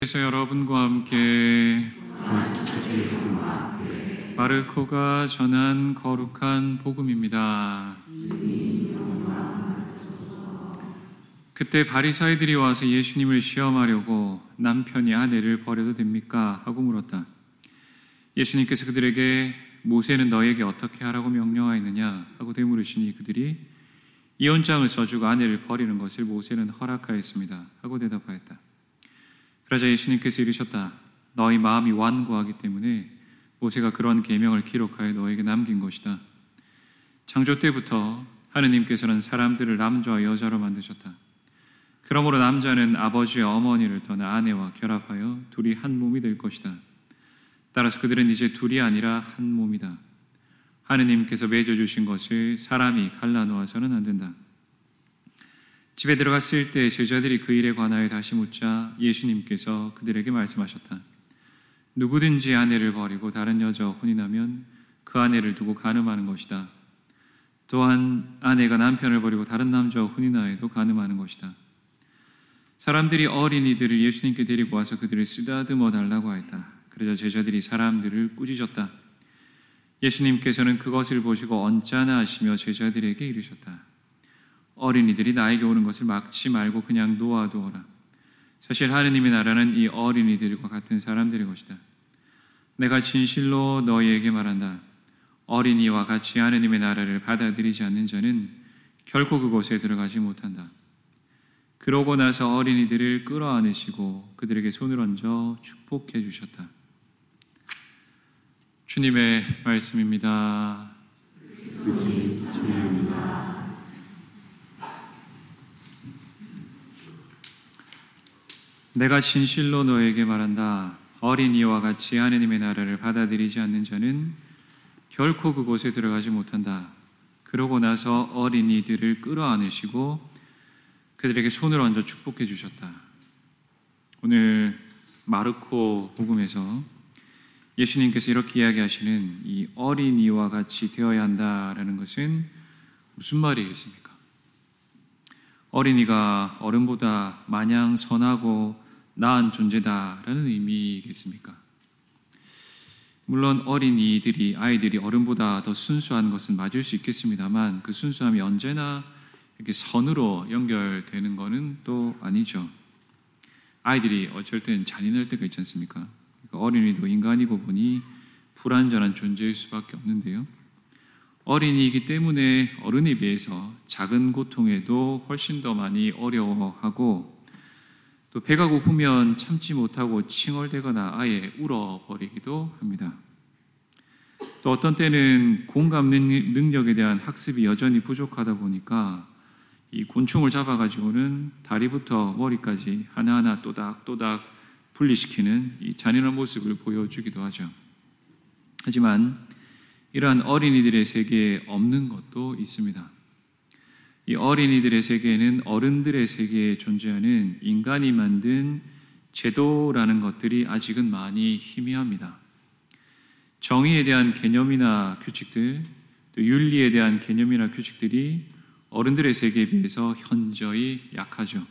그래서 여러분과 함께 마르코가 전한 거룩한 복음입니다. 그때 바리사이들이 와서 예수님을 시험하려고 남편이 아내를 버려도 됩니까? 하고 물었다. 예수님께서 그들에게 모세는 너에게 어떻게 하라고 명령하였느냐? 하고 되물으시니 그들이 이혼장을 써주고 아내를 버리는 것을 모세는 허락하였습니다. 하고 대답하였다. 그러자 예수님께서 이르셨다. 너희 마음이 완고하기 때문에 모세가 그런 계명을 기록하여 너에게 남긴 것이다. 창조 때부터 하느님께서는 사람들을 남자와 여자로 만드셨다. 그러므로 남자는 아버지와 어머니를 떠나 아내와 결합하여 둘이 한 몸이 될 것이다. 따라서 그들은 이제 둘이 아니라 한 몸이다. 하느님께서 맺어주신 것을 사람이 갈라놓아서는 안 된다. 집에 들어갔을 때 제자들이 그 일에 관하여 다시 묻자 예수님께서 그들에게 말씀하셨다. 누구든지 아내를 버리고 다른 여자와 혼인하면 그 아내를 두고 간음하는 것이다. 또한 아내가 남편을 버리고 다른 남자와 혼인하여도 간음하는 것이다. 사람들이 어린이들을 예수님께 데리고 와서 그들을 쓰다듬어 달라고 하였다. 그러자 제자들이 사람들을 꾸짖었다. 예수님께서는 그것을 보시고 언짢아 하시며 제자들에게 이르셨다. 어린이들이 나에게 오는 것을 막지 말고 그냥 놓아두어라. 사실 하느님의 나라는 이 어린이들과 같은 사람들의 것이다. 내가 진실로 너희에게 말한다. 어린이와 같이 하느님의 나라를 받아들이지 않는 자는 결코 그곳에 들어가지 못한다. 그러고 나서 어린이들을 끌어안으시고 그들에게 손을 얹어 축복해 주셨다. 주님의 말씀입니다. 주님입니다. 내가 진실로 너에게 말한다. 어린이와 같이 하느님의 나라를 받아들이지 않는 자는 결코 그곳에 들어가지 못한다. 그러고 나서 어린이들을 끌어안으시고 그들에게 손을 얹어 축복해 주셨다. 오늘 마르코 복음에서 예수님께서 이렇게 이야기하시는 이 어린이와 같이 되어야 한다라는 것은 무슨 말이겠습니까? 어린이가 어른보다 마냥 선하고 나은 존재다라는 의미겠습니까? 물론 아이들이 어른보다 더 순수한 것은 맞을 수 있겠습니다만 그 순수함이 언제나 이렇게 선으로 연결되는 것은 또 아니죠. 아이들이 어쩔 때는 잔인할 때가 있지 않습니까? 그러니까 어린이도 인간이고 보니 불완전한 존재일 수밖에 없는데요. 어린이이기 때문에 어른에 비해서 작은 고통에도 훨씬 더 많이 어려워하고 또 배가 고프면 참지 못하고 칭얼대거나 아예 울어버리기도 합니다. 또 어떤 때는 공감 능력에 대한 학습이 여전히 부족하다 보니까 이 곤충을 잡아가지고는 다리부터 머리까지 하나하나 또닥또닥 분리시키는 이 잔인한 모습을 보여주기도 하죠. 하지만 이러한 어린이들의 세계에 없는 것도 있습니다. 이 어린이들의 세계에는 어른들의 세계에 존재하는 인간이 만든 제도라는 것들이 아직은 많이 희미합니다. 정의에 대한 개념이나 규칙들, 또 윤리에 대한 개념이나 규칙들이 어른들의 세계에 비해서 현저히 약하죠.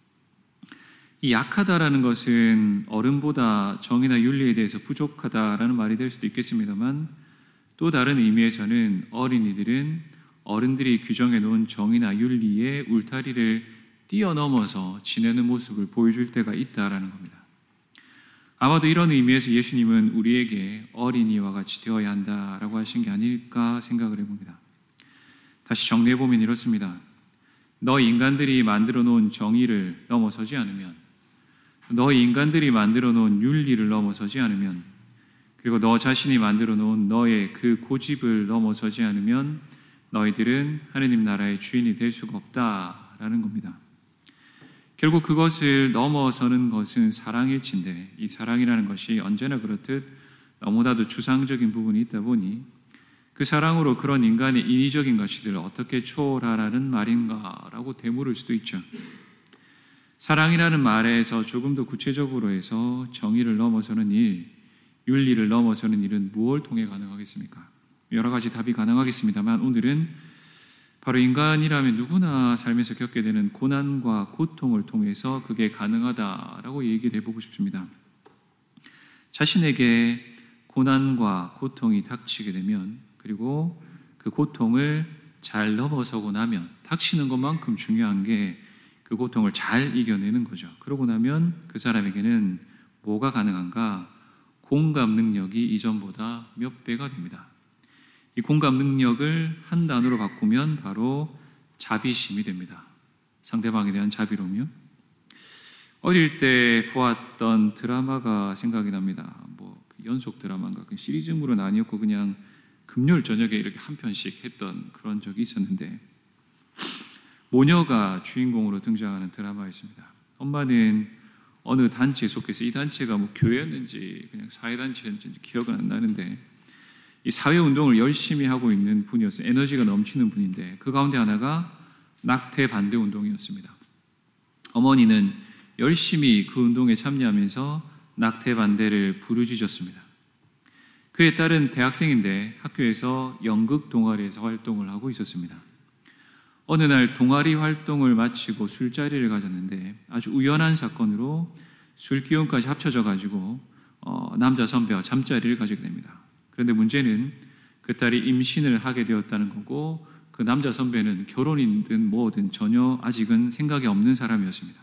이 약하다라는 것은 어른보다 정의나 윤리에 대해서 부족하다라는 말이 될 수도 있겠습니다만 또 다른 의미에서는 어린이들은 어른들이 규정해 놓은 정의나 윤리의 울타리를 뛰어넘어서 지내는 모습을 보여줄 때가 있다라는 겁니다. 아마도 이런 의미에서 예수님은 우리에게 어린이와 같이 되어야 한다라고 하신 게 아닐까 생각을 해봅니다. 다시 정리해보면 이렇습니다. 너희 인간들이 만들어 놓은 정의를 넘어서지 않으면, 너희 인간들이 만들어 놓은 윤리를 넘어서지 않으면, 그리고 너 자신이 만들어 놓은 너의 그 고집을 넘어서지 않으면 너희들은 하느님 나라의 주인이 될 수가 없다라는 겁니다. 결국 그것을 넘어서는 것은 사랑일진데 이 사랑이라는 것이 언제나 그렇듯 너무나도 주상적인 부분이 있다 보니 그 사랑으로 그런 인간의 인위적인 가치들을 어떻게 초월하라는 말인가라고 되물을 수도 있죠. 사랑이라는 말에서 조금 더 구체적으로 해서 정의를 넘어서는 일, 윤리를 넘어서는 일은 무엇을 통해 가능하겠습니까? 여러 가지 답이 가능하겠습니다만 오늘은 바로 인간이라면 누구나 삶에서 겪게 되는 고난과 고통을 통해서 그게 가능하다라고 얘기를 해보고 싶습니다. 자신에게 고난과 고통이 닥치게 되면, 그리고 그 고통을 잘 넘어서고 나면, 닥치는 것만큼 중요한 게 그 고통을 잘 이겨내는 거죠. 그러고 나면 그 사람에게는 뭐가 가능한가? 공감 능력이 이전보다 몇 배가 됩니다. 이 공감 능력을 한 단어로 바꾸면 바로 자비심이 됩니다. 상대방에 대한 자비로움이요. 어릴 때 보았던 드라마가 생각이 납니다. 연속 드라마인가 그 시리즈물은 아니었고 그냥 금요일 저녁에 이렇게 한 편씩 했던 그런 적이 있었는데, 모녀가 주인공으로 등장하는 드라마였습니다. 엄마는 어느 단체에 속해서, 이 단체가 교회였는지 그냥 사회단체였는지 기억은 안 나는데, 이 사회운동을 열심히 하고 있는 분이었어요. 에너지가 넘치는 분인데, 그 가운데 하나가 낙태 반대 운동이었습니다. 어머니는 열심히 그 운동에 참여하면서 낙태 반대를 부르짖었습니다. 그의 딸은 대학생인데 학교에서 연극 동아리에서 활동을 하고 있었습니다. 어느 날 동아리 활동을 마치고 술자리를 가졌는데, 아주 우연한 사건으로 술 기운까지 합쳐져 가지고 남자 선배와 잠자리를 가지게 됩니다. 그런데 문제는 그 딸이 임신을 하게 되었다는 거고, 그 남자 선배는 결혼이든 뭐든 전혀 아직은 생각이 없는 사람이었습니다.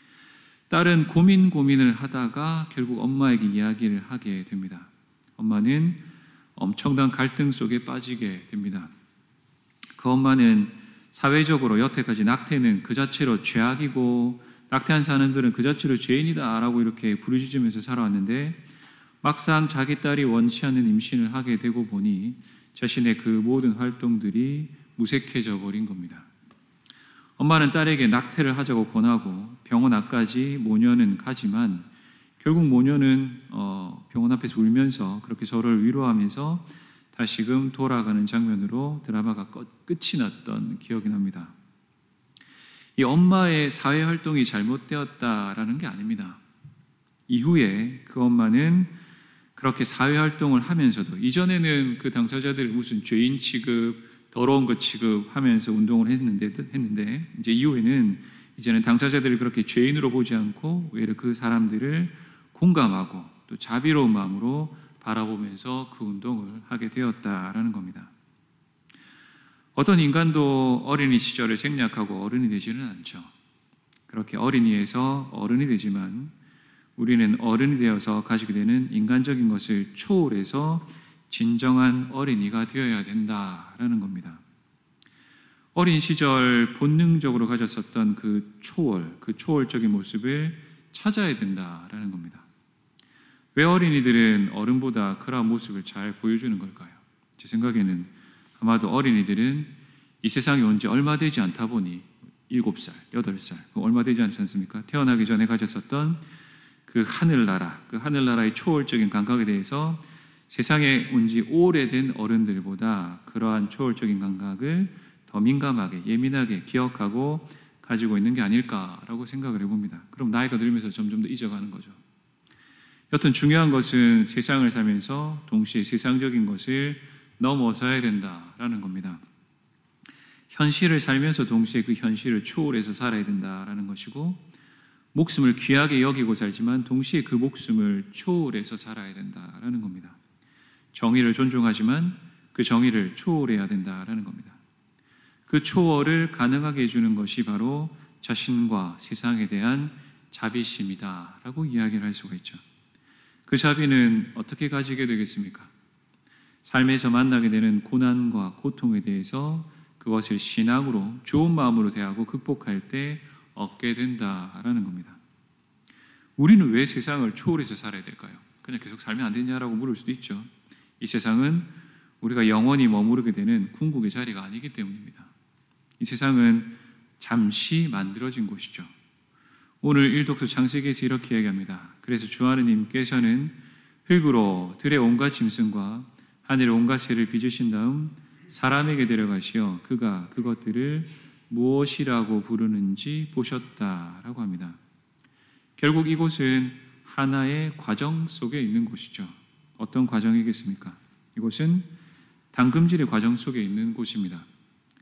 딸은 고민을 하다가 결국 엄마에게 이야기를 하게 됩니다. 엄마는 엄청난 갈등 속에 빠지게 됩니다. 그 엄마는 사회적으로 여태까지 낙태는 그 자체로 죄악이고 낙태한 사람들은 그 자체로 죄인이다라고 이렇게 부르짖으면서 살아왔는데, 막상 자기 딸이 원치 않는 임신을 하게 되고 보니 자신의 그 모든 활동들이 무색해져 버린 겁니다. 엄마는 딸에게 낙태를 하자고 권하고 병원 앞까지 모녀는 가지만, 결국 모녀는 병원 앞에서 울면서 그렇게 서로를 위로하면서 다시금 돌아가는 장면으로 드라마가 끝이 났던 기억이 납니다. 이 엄마의 사회 활동이 잘못되었다라는 게 아닙니다. 이후에 그 엄마는 그렇게 사회 활동을 하면서도, 이전에는 그 당사자들을 무슨 죄인 취급, 더러운 것 취급하면서 운동을 했는데 이제 이후에는 이제는 당사자들을 그렇게 죄인으로 보지 않고 오히려 그 사람들을 공감하고 또 자비로운 마음으로 바라보면서 그 운동을 하게 되었다라는 겁니다. 어떤 인간도 어린이 시절을 생략하고 어른이 되지는 않죠. 그렇게 어린이에서 어른이 되지만 우리는 어른이 되어서 가지게 되는 인간적인 것을 초월해서 진정한 어린이가 되어야 된다라는 겁니다. 어린 시절 본능적으로 가졌었던 그 초월적인 모습을 찾아야 된다라는 겁니다. 왜 어린이들은 어른보다 그러한 모습을 잘 보여주는 걸까요? 제 생각에는 아마도 어린이들은 이 세상에 온 지 얼마 되지 않다 보니 7살, 8살, 얼마 되지 않지 않습니까? 태어나기 전에 가졌었던 그 하늘나라의 초월적인 감각에 대해서 세상에 온 지 오래된 어른들보다 그러한 초월적인 감각을 더 민감하게, 예민하게 기억하고 가지고 있는 게 아닐까라고 생각을 해봅니다. 그럼 나이가 들면서 점점 더 잊어가는 거죠. 여튼 중요한 것은 세상을 살면서 동시에 세상적인 것을 넘어서야 된다라는 겁니다. 현실을 살면서 동시에 그 현실을 초월해서 살아야 된다라는 것이고, 목숨을 귀하게 여기고 살지만 동시에 그 목숨을 초월해서 살아야 된다라는 겁니다. 정의를 존중하지만 그 정의를 초월해야 된다라는 겁니다. 그 초월을 가능하게 해주는 것이 바로 자신과 세상에 대한 자비심이다라고 이야기를 할 수가 있죠. 그 자비는 어떻게 가지게 되겠습니까? 삶에서 만나게 되는 고난과 고통에 대해서 그것을 신앙으로 좋은 마음으로 대하고 극복할 때 얻게 된다라는 겁니다. 우리는 왜 세상을 초월해서 살아야 될까요? 그냥 계속 살면 안 되냐라고 물을 수도 있죠. 이 세상은 우리가 영원히 머무르게 되는 궁극의 자리가 아니기 때문입니다. 이 세상은 잠시 만들어진 곳이죠. 오늘 일독서 창세기에서 이렇게 얘기합니다. 그래서 주 하느님께서는 흙으로 들의 온갖 짐승과 하늘의 온갖 새를 빚으신 다음 사람에게 데려가시어 그가 그것들을 무엇이라고 부르는지 보셨다라고 합니다. 결국 이곳은 하나의 과정 속에 있는 곳이죠. 어떤 과정이겠습니까? 이곳은 당금질의 과정 속에 있는 곳입니다.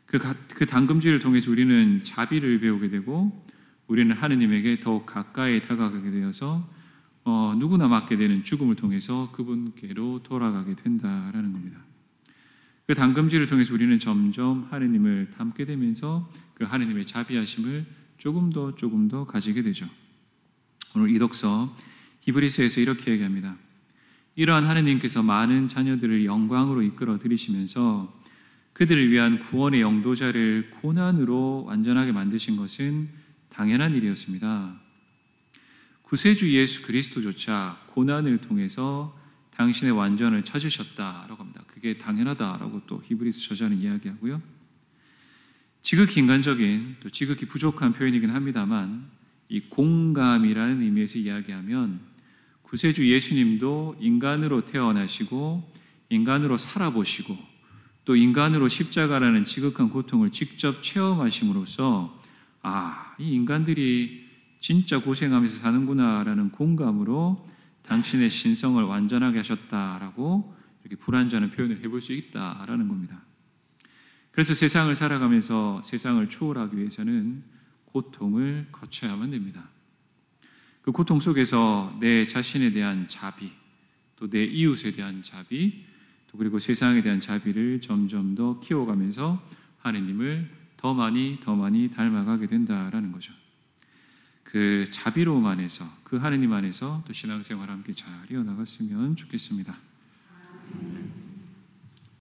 그 담금질을 통해서 우리는 자비를 배우게 되고 우리는 하느님에게 더욱 가까이 다가가게 되어서 누구나 맞게 되는 죽음을 통해서 그분께로 돌아가게 된다라는 겁니다. 그 담금질을 통해서 우리는 점점 하느님을 닮게 되면서 그 하느님의 자비하심을 조금 더 가지게 되죠. 오늘 이 독서 히브리서에서 이렇게 얘기합니다. 이러한 하느님께서 많은 자녀들을 영광으로 이끌어 들이시면서 그들을 위한 구원의 영도자를 고난으로 완전하게 만드신 것은 당연한 일이었습니다. 구세주 예수 그리스도조차 고난을 통해서 당신의 완전을 찾으셨다라고 합니다. 그게 당연하다라고 또 히브리서 저자는 이야기하고요. 지극히 인간적인 또 지극히 부족한 표현이긴 합니다만 이 공감이라는 의미에서 이야기하면 구세주 예수님도 인간으로 태어나시고 인간으로 살아보시고 또 인간으로 십자가라는 지극한 고통을 직접 체험하심으로써 이 인간들이 진짜 고생하면서 사는구나라는 공감으로 당신의 신성을 완전하게 하셨다라고 이렇게 불완전한 표현을 해볼 수 있다라는 겁니다. 그래서 세상을 살아가면서 세상을 초월하기 위해서는 고통을 거쳐야만 됩니다. 그 고통 속에서 내 자신에 대한 자비, 또 내 이웃에 대한 자비, 또 그리고 세상에 대한 자비를 점점 더 키워가면서 하느님을 더 많이 닮아가게 된다라는 거죠. 그 자비로움 안에서, 그 하느님 안에서 또 신앙생활 함께 잘 이어나갔으면 좋겠습니다.